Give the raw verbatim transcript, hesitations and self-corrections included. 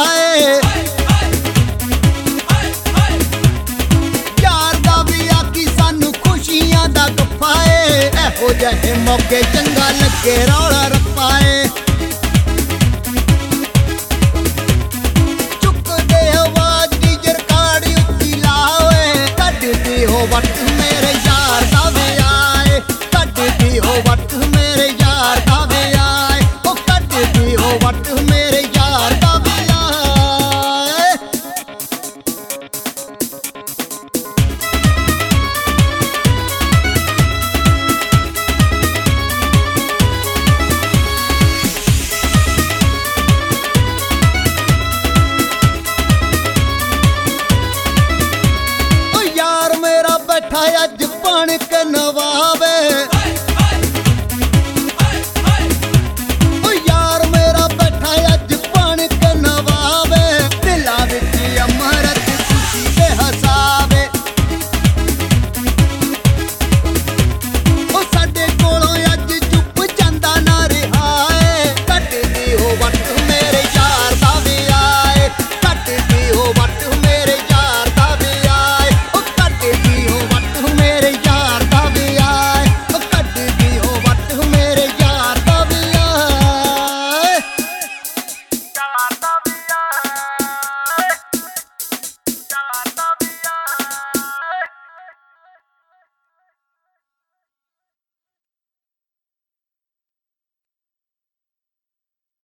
ਏ। ਯਾਰ ਦਾ ਵੀ ਆਖੀ ਸਾਨੂੰ ਖੁਸ਼ੀਆਂ ਦਾ ਗੱਫਾ ਏ। ਇਹੋ ਜਿਹੇ ਮੌਕੇ ਚੰਗਾ ਲੱਗੇ ਰੌਲਾ ਰੱਪਾ ਏ। ਚੁੱਕਦੇ ਆਵਾਜ਼ ਦੀ ਜਰਕਾੜ ਉੱਚੀ ਲਾਵੇ। ਕੱਢਦੀ ਹੋ ਵੱਟ ਮੇਰੇ ਯਾਰ ਦਾ ਵੇ ਆਏ। ਕੱਢਦੀ ਹੋ ਵੱਟ ਮੇਰੇ ਯਾਰ ਦਾ ਵੇ ਆਏ। ਉਹ ਕੱਢਦੀ ਹੋ ਵੱਟ ਮੇਰੇ ਯਾਰ ਦਾ ਵੇ ਆਏ। ਉਹ ਯਾਰ ਮੇਰਾ ਬੈਠਾ ਅੱਜ ਬਣ ਕੇ ਨਵਾਬ।